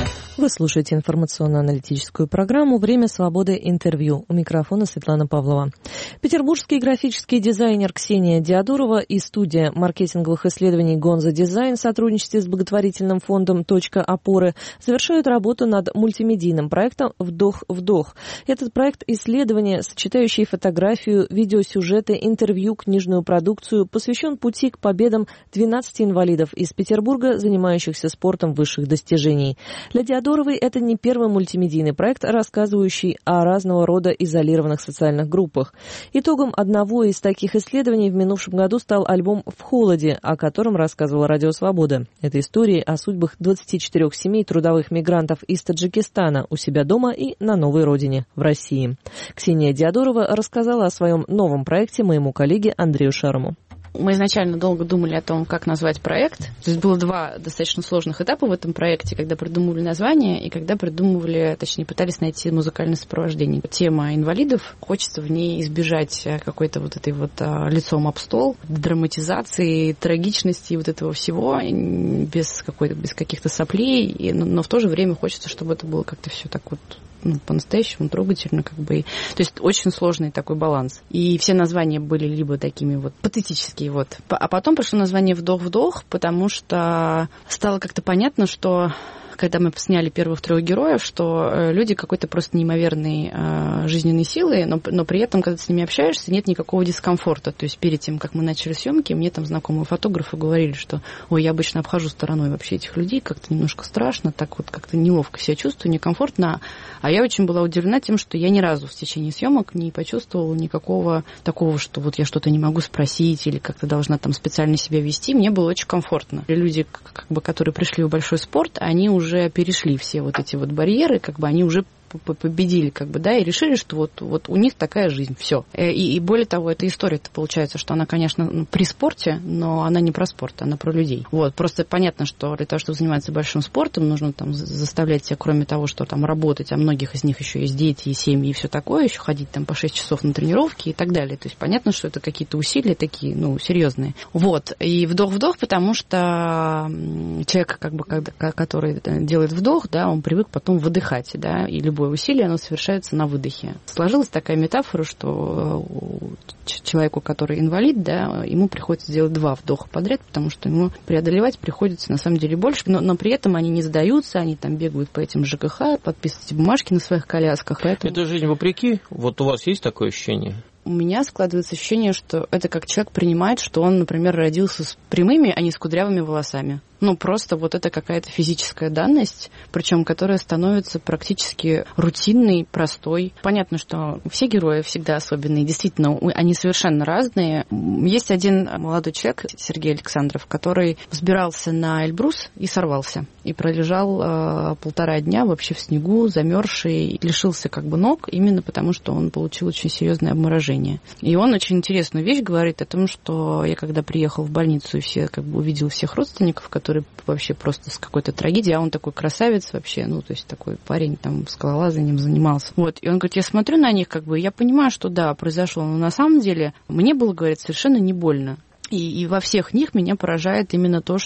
Вы слушаете информационно-аналитическую программу «Время свободы. Интервью». У микрофона Светлана Павлова. Петербургский графический дизайнер Ксения Диадорова и студия маркетинговых исследований «Гонза Дизайн» в сотрудничестве с благотворительным фондом «Точка опоры» завершают работу над мультимедийным проектом «Вдох-вдох». Этот проект исследования, сочетающий фотографию, видеосюжеты, интервью, книжную продукцию, посвящен пути к победам 12 инвалидов из Петербурга, занимающихся спортом высших достижений. Для Диадоровой это не первый мультимедийный проект, рассказывающий о разного рода изолированных социальных группах. Итогом одного из таких исследований в минувшем году стал альбом «В холоде», о котором рассказывала Радио Свобода. Это истории о судьбах 24 семей трудовых мигрантов из Таджикистана у себя дома и на новой родине, в России. Ксения Диадорова рассказала о своем новом проекте моему коллеге Андрею Шарому. Мы изначально долго думали о том, как назвать проект. То есть было два достаточно сложных этапа в этом проекте, когда придумывали название и когда придумывали, точнее, пытались найти музыкальное сопровождение. Тема инвалидов, хочется в ней избежать какой-то вот этой вот лицом об стол, драматизации, трагичности вот этого всего, без каких-то соплей, но в то же время хочется, чтобы это было как-то все так вот по-настоящему трогательно, как бы. То есть очень сложный такой баланс. И все названия были либо такими вот патетические, вот. А потом пришло название «Вдох-вдох», потому что стало как-то понятно, что когда мы сняли первых 3 героев, что люди какой-то просто неимоверной жизненной силы, но при этом, когда ты с ними общаешься, нет никакого дискомфорта. То есть перед тем, как мы начали съемки, мне там знакомые фотографы говорили, что ой, я обычно обхожу стороной вообще этих людей, как-то немножко страшно, так вот как-то неловко себя чувствую, некомфортно. А я очень была удивлена тем, что я ни разу в течение съемок не почувствовала никакого такого, что вот я что-то не могу спросить или как-то должна там специально себя вести. Мне было очень комфортно. Люди, как бы, которые пришли в большой спорт, они уже перешли все вот эти вот барьеры, как бы они уже победили, как бы, да, и решили, что вот у них такая жизнь, все. И более того, эта история-то получается, что она, конечно, при спорте, но она не про спорт, она про людей. Вот, просто понятно, что для того, чтобы заниматься большим спортом, нужно там заставлять себя, кроме того, что там работать, а многих из них еще есть дети и семьи и все такое, еще ходить там по 6 часов на тренировки и так далее. То есть понятно, что это какие-то усилия такие, серьезные. Вот, и вдох-вдох, потому что человек, как бы, который делает вдох, да, он привык потом выдыхать, да, и любое усилие, оно совершается на выдохе. Сложилась такая метафора, что человеку, который инвалид, да, ему приходится делать 2 вдоха подряд, потому что ему преодолевать приходится на самом деле больше, но при этом они не сдаются, они там бегают по этим ЖКХ, подписывают бумажки на своих колясках. Поэтому... Это жизнь вопреки? Вот у вас есть такое ощущение? У меня складывается ощущение, что это как человек принимает, что он, например, родился с прямыми, а не с кудрявыми волосами. Просто вот это какая-то физическая данность, причем которая становится практически рутинной, простой. Понятно, что все герои всегда особенные, действительно, они совершенно разные. Есть один молодой человек, Сергей Александров, который взбирался на Эльбрус и сорвался. И пролежал 1,5 дня вообще в снегу, замерзший, лишился как бы ног, именно потому что он получил очень серьезное обморожение. И он очень интересную вещь говорит о том, что я когда приехал в больницу и увидел всех родственников, которые вообще просто с какой-то трагедией, а он такой красавец вообще, то есть такой парень там скалолазанием занимался. Вот, и он говорит, я смотрю на них, я понимаю, что да, произошло, но на самом деле мне было, говорит, совершенно не больно. И во всех них меня поражает именно то,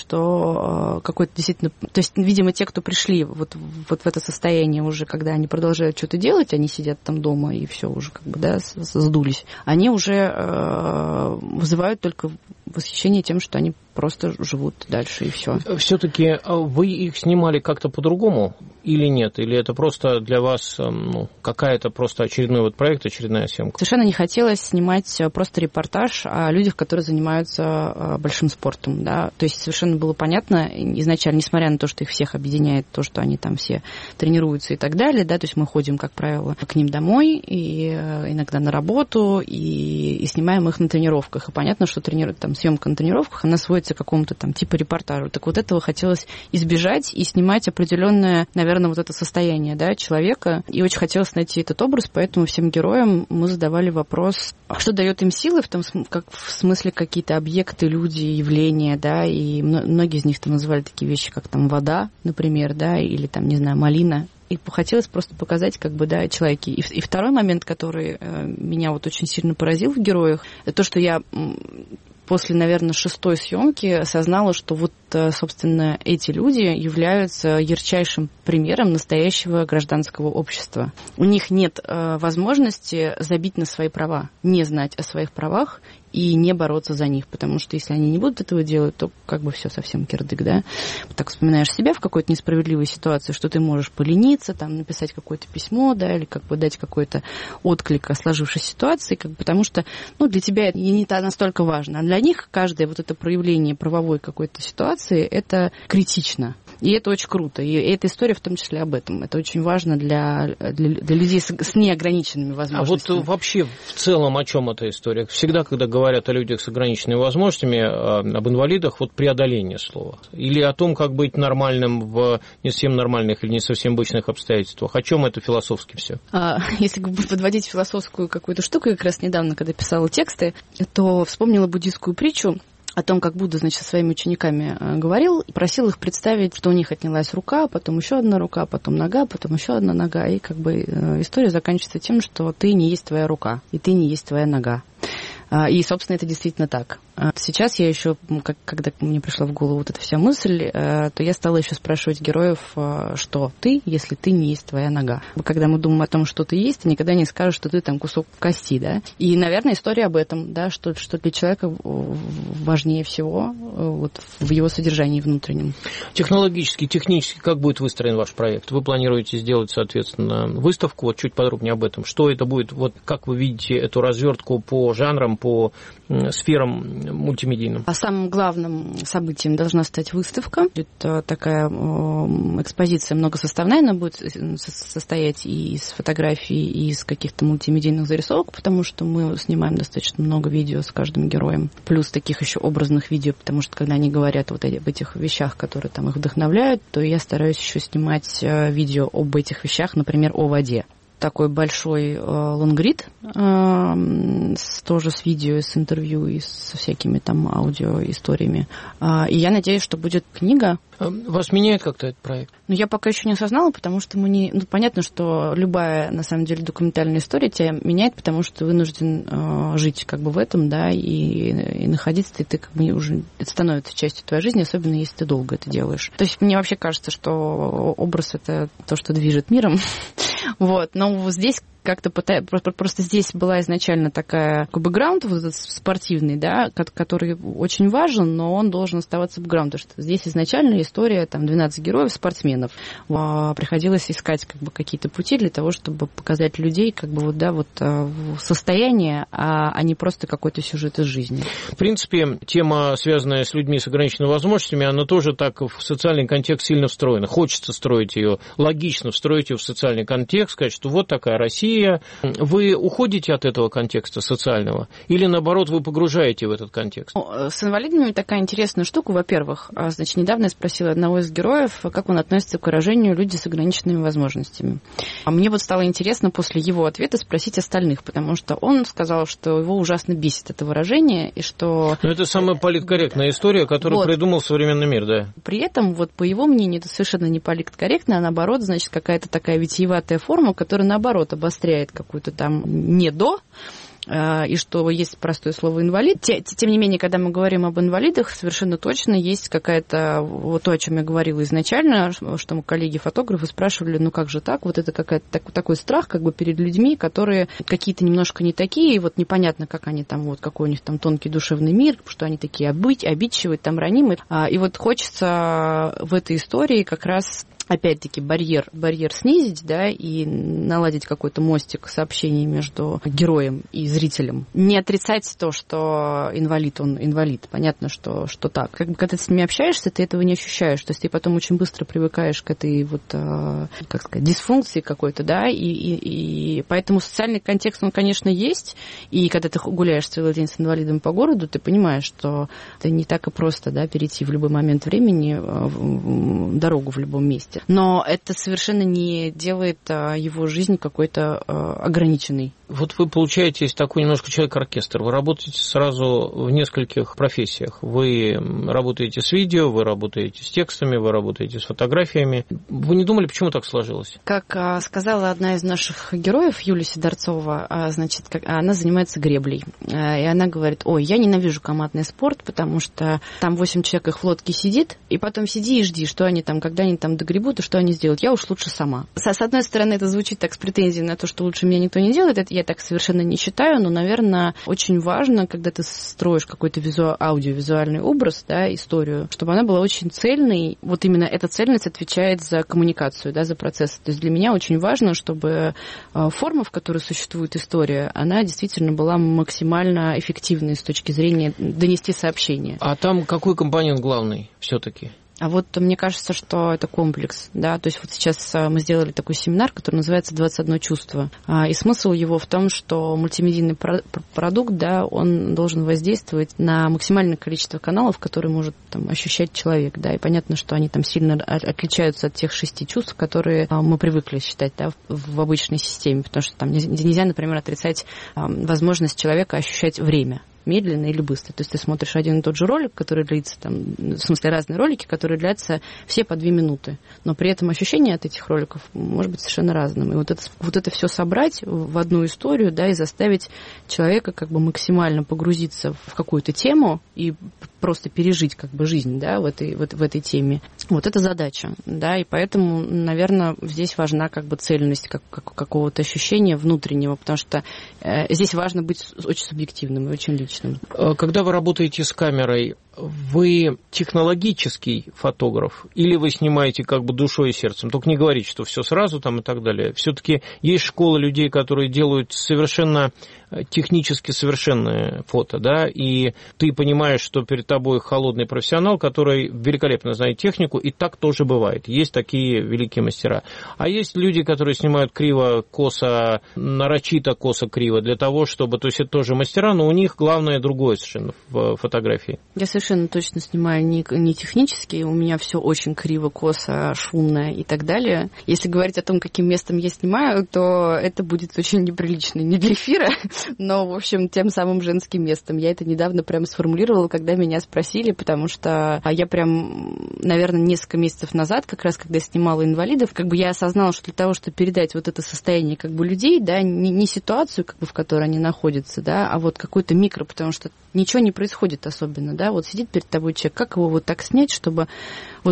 что какой-то действительно... То есть, видимо, те, кто пришли вот в это состояние уже, когда они продолжают что-то делать, они сидят там дома и все уже сдулись, они уже вызывают только восхищение тем, что они просто живут дальше и все. Все-таки вы их снимали как-то по-другому или нет? Или это просто для вас какая-то просто очередной проект, очередная съемка? Совершенно не хотелось снимать просто репортаж о людях, которые занимаются большим спортом. Да? То есть совершенно было понятно изначально, несмотря на то, что их всех объединяет то, что они там все тренируются и так далее, да, то есть мы ходим, как правило, к ним домой и иногда на работу и снимаем их на тренировках. И понятно, что съемка на тренировках, она сводится к какому-то там типа репортажу. Так вот этого хотелось избежать и снимать определенное, наверное, вот это состояние, да, человека. И очень хотелось найти этот образ, поэтому всем героям мы задавали вопрос, что дает им силы, в смысле какие-то объекты, люди, явления, да, и многие из них там называли такие вещи, как там вода, например, да, или там, не знаю, малина. И хотелось просто показать, человеки. И второй момент, который меня очень сильно поразил в героях, это то, что я после, наверное, 6-й съемки осознала, что вот, собственно, эти люди являются ярчайшим примером настоящего гражданского общества. У них нет возможности забить на свои права, не знать о своих правах и не бороться за них, потому что если они не будут этого делать, то как бы все совсем кирдык, да. Так вспоминаешь себя в какой-то несправедливой ситуации, что ты можешь полениться, там, написать какое-то письмо, да, или как бы дать какой-то отклик о сложившейся ситуации, как бы, потому что, ну, для тебя это не настолько важно, а для них каждое вот это проявление правовой какой-то ситуации, это критично. И это очень круто. И эта история в том числе об этом. Это очень важно для людей с неограниченными возможностями. А вот вообще в целом о чем эта история? Всегда, когда говорят о людях с ограниченными возможностями, об инвалидах, вот преодоление слова. Или о том, как быть нормальным в не совсем нормальных или не совсем обычных обстоятельствах. О чем это философски все? Если подводить философскую какую-то штуку, я как раз недавно, когда писала тексты, то вспомнила буддийскую притчу о том, как Будда, значит, со своими учениками говорил, и просил их представить, что у них отнялась рука, потом еще одна рука, потом нога, потом еще одна нога. И как бы история заканчивается тем, что ты не есть твоя рука, и ты не есть твоя нога. И, собственно, это действительно так. Сейчас я еще, когда мне пришла в голову вот эта вся мысль, то я стала еще спрашивать героев, что ты, если ты не есть твоя нога. Когда мы думаем о том, что ты есть, ты никогда не скажешь, что ты там кусок кости, да. И, наверное, история об этом, да, что для человека важнее всего вот в его содержании внутреннем. Технологически, технически, как будет выстроен ваш проект? Вы планируете сделать, соответственно, выставку, вот чуть подробнее об этом. Что это будет, вот как вы видите эту развертку по жанрам, по сферам мультимедийным? А самым главным событием должна стать выставка. Это такая экспозиция многосоставная, она будет состоять и из фотографий, и из каких-то мультимедийных зарисовок, потому что мы снимаем достаточно много видео с каждым героем. Плюс таких еще образных видео, потому что когда они говорят вот об этих вещах, которые там их вдохновляют, то я стараюсь еще снимать видео об этих вещах, например, о воде. Такой большой лонгрид, тоже с видео, с интервью и со всякими там аудиоисториями. И я надеюсь, что будет книга. Вас меняет как-то этот проект? Ну, я пока еще не осознала, потому что мы не... Ну, понятно, что любая, на самом деле, документальная история тебя меняет, потому что ты вынужден жить как бы в этом, да, и находиться, и ты как бы уже... Это становится частью твоей жизни, особенно если ты долго это делаешь. То есть мне вообще кажется, что образ — это то, что движет миром. Вот, но здесь как-то просто здесь была изначально такая бэкграунд вот этот спортивный, да, который очень важен, но он должен оставаться бэкграундом, потому что здесь изначально история, там, 12 героев, спортсменов. Приходилось искать как бы какие-то пути для того, чтобы показать людей как бы вот, да, вот состояние, а не просто какой-то сюжет из жизни. В принципе, тема, связанная с людьми с ограниченными возможностями, она тоже так в социальный контекст сильно встроена. Хочется строить ее, логично встроить ее в социальный контекст, сказать, что вот такая Россия. Вы уходите от этого контекста социального или, наоборот, вы погружаете в этот контекст? С инвалидами такая интересная штука. Во-первых, значит, недавно я спросила одного из героев, как он относится к выражению «люди с ограниченными возможностями». А мне вот стало интересно после его ответа спросить остальных, потому что он сказал, что его ужасно бесит это выражение, и что... Но это самая политкорректная история, которую придумал современный мир, да. При этом, вот по его мнению, это совершенно не политкорректно, а наоборот, значит, какая-то такая витиеватая форма, которая, наоборот, обостряет какую-то там «не-до», и что есть простое слово «инвалид». Тем не менее, когда мы говорим об инвалидах, совершенно точно есть какая-то, вот то, о чем я говорила изначально, что мы коллеги-фотографы спрашивали, ну как же так, вот это какая-то такой страх как бы перед людьми, которые какие-то немножко не такие, и вот непонятно, как они там, вот какой у них там тонкий душевный мир, что они такие обидчивые, там ранимые. И вот хочется в этой истории как раз опять-таки барьер снизить, да, и наладить какой-то мостик сообщений между героем и зрителем. Не отрицать то, что инвалид, он инвалид. Понятно, что так. Как бы, когда ты с ними общаешься, ты этого не ощущаешь. То есть ты потом очень быстро привыкаешь к этой вот, как сказать, дисфункции какой-то, да, и поэтому социальный контекст, он, конечно, есть. И когда ты гуляешь целый день с инвалидом по городу, ты понимаешь, что это не так и просто, да, перейти в любой момент времени дорогу в любом месте. Но это совершенно не делает его жизнь какой-то ограниченной. Вот вы получаетесь такой немножко человек-оркестр. Вы работаете сразу в нескольких профессиях. Вы работаете с видео, вы работаете с текстами, вы работаете с фотографиями. Вы не думали, почему так сложилось? Как сказала одна из наших героев, Юлия Сидорцова, значит, она занимается греблей. И она говорит: ой, я ненавижу командный спорт, потому что там 8 человек их в лодке сидит, и потом сиди и жди, что они там, когда они там догребут, и что они сделают. Я уж лучше сама. С одной стороны, это звучит так с претензией на то, что лучше меня никто не делает. Это я так совершенно не считаю, но, наверное, очень важно, когда ты строишь какой-то аудиовизуальный образ, да, историю, чтобы она была очень цельной. Вот именно эта цельность отвечает за коммуникацию, да, за процесс. То есть для меня очень важно, чтобы форма, в которой существует история, она действительно была максимально эффективной с точки зрения донести сообщение. А там какой компонент главный все-таки? А вот мне кажется, что это комплекс, да, то есть вот сейчас мы сделали такой семинар, который называется «21 чувство», и смысл его в том, что мультимедийный продукт, да, он должен воздействовать на максимальное количество каналов, которые может там ощущать человек, да, и понятно, что они там сильно отличаются от тех 6 чувств, которые мы привыкли считать, да, в обычной системе, потому что там нельзя, например, отрицать возможность человека ощущать время. Медленно или быстро. То есть ты смотришь один и тот же ролик, который длится, там, в смысле разные ролики, которые длятся все по 2 минуты. Но при этом ощущение от этих роликов может быть совершенно разным. И вот это все собрать в одну историю, да, и заставить человека как бы максимально погрузиться в какую-то тему и просто пережить как бы жизнь, да, в этой теме. Вот это задача, да, и поэтому, наверное, здесь важна как бы цельность какого-то ощущения внутреннего, потому что здесь важно быть очень субъективным и очень личным. Когда вы работаете с камерой, вы технологический фотограф или вы снимаете как бы душой и сердцем? Только не говорите, что все сразу там и так далее. Все-таки есть школа людей, которые делают совершенно технически совершенное фото, да, и ты понимаешь, что перед тобой холодный профессионал, который великолепно знает технику, и так тоже бывает. Есть такие великие мастера. А есть люди, которые снимают криво, косо, нарочито косо, криво, для того, чтобы, то есть это тоже мастера, но у них главное другое совершенно в фотографии. Я совершенно точно снимаю не технически, у меня все очень криво, косо, шумно и так далее. Если говорить о том, каким местом я снимаю, то это будет очень неприлично не для эфира, но, в общем, тем самым женским местом. Я это недавно прям сформулировала, когда меня спросили, потому что я прям, наверное, несколько месяцев назад, как раз когда снимала инвалидов, как бы я осознала, что для того, чтобы передать вот это состояние как бы людей, да, не ситуацию, как бы, в которой они находятся, да, а вот какой-то микро, потому что ничего не происходит особенно, да, вот сидит перед тобой человек, как его вот так снять, чтобы вот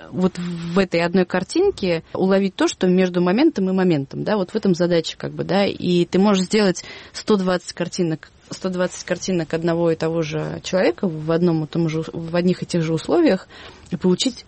в этой одной картинке уловить то, что между моментом и моментом, да, вот в этом задача как бы, да, и ты можешь сделать 120 картинок одного и того же человека в одних и тех же условиях и получить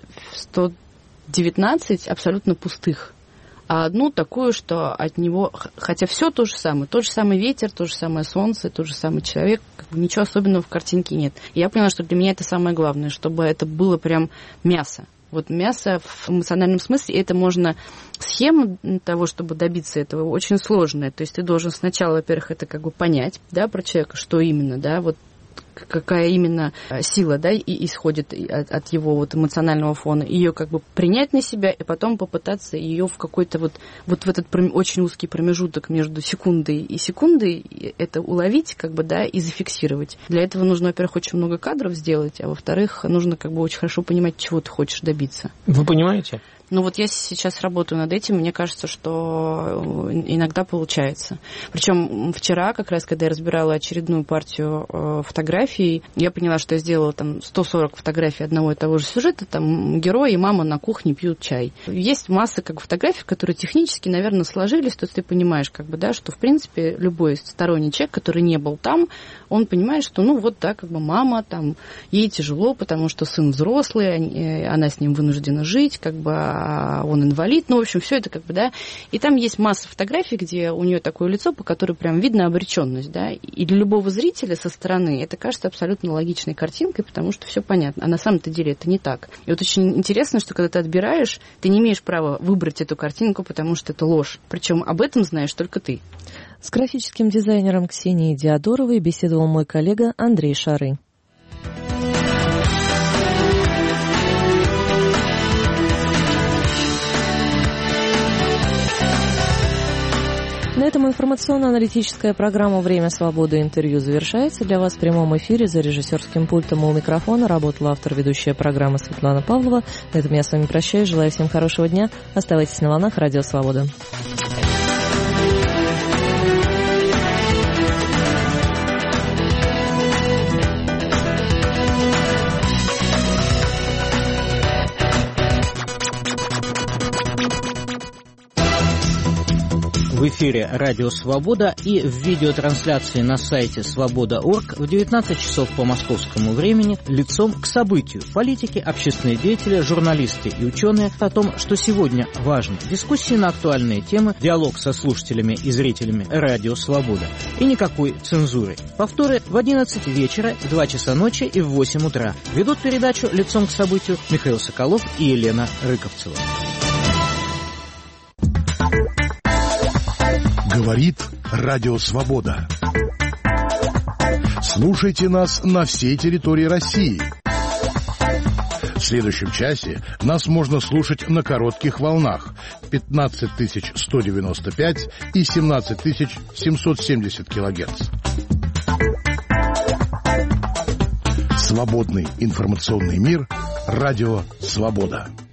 119 абсолютно пустых. А одну такую, что от него, хотя все то же самое, тот же самый ветер, то же самое солнце, тот же самый человек, как бы ничего особенного в картинке нет. И я поняла, что для меня это самое главное, чтобы это было прям мясо. Вот мясо в эмоциональном смысле, это можно... Схема того, чтобы добиться этого, очень сложная. То есть ты должен сначала, во-первых, это как бы понять, да, про человека, что именно, да, вот какая именно сила, да, и исходит от его вот эмоционального фона, ее как бы принять на себя и потом попытаться ее в какой-то вот в этот очень узкий промежуток между секундой и секундой это уловить, как бы, да, и зафиксировать. Для этого нужно, во-первых, очень много кадров сделать, а во-вторых, нужно как бы очень хорошо понимать, чего ты хочешь добиться. Вы понимаете? Ну вот я сейчас работаю над этим, мне кажется, что иногда получается. Причем вчера, как раз, когда я разбирала очередную партию фотографий, я поняла, что я сделала там 140 фотографий одного и того же сюжета, там герой и мама на кухне пьют чай. Есть масса как фотографий, которые технически, наверное, сложились, то есть ты понимаешь, как бы, да, что, в принципе, любой сторонний человек, который не был там, он понимает, что, ну вот, да, как бы мама, там, ей тяжело, потому что сын взрослый, она с ним вынуждена жить, как бы, он инвалид, ну, в общем, все это как бы, да, и там есть масса фотографий, где у нее такое лицо, по которой прям видно обреченность, да, и для любого зрителя со стороны это кажется абсолютно логичной картинкой, потому что все понятно, а на самом-то деле это не так. И вот очень интересно, что когда ты отбираешь, ты не имеешь права выбрать эту картинку, потому что это ложь, причем об этом знаешь только ты. С графическим дизайнером Ксенией Диадоровой беседовал мой коллега Андрей Шары. На этом информационно-аналитическая программа «Время свободы. Интервью» завершается. Для вас в прямом эфире за режиссерским пультом у микрофона работала автор-ведущая программы Светлана Павлова. На этом я с вами прощаюсь. Желаю всем хорошего дня. Оставайтесь на волнах Радио Свобода. В эфире «Радио Свобода» и в видеотрансляции на сайте свобода.орг в 19 часов по московскому времени лицом к событию. Политики, общественные деятели, журналисты и ученые о том, что сегодня важно. Дискуссии на актуальные темы, диалог со слушателями и зрителями «Радио Свобода». И никакой цензуры. Повторы в 11 вечера, в 2 часа ночи и в 8 утра. Ведут передачу лицом к событию Михаил Соколов и Елена Рыковцева. Говорит Радио Свобода. Слушайте нас на всей территории России. В следующем часе нас можно слушать на коротких волнах 15 195 и 17 770 килогерц. Свободный информационный мир. Радио Свобода.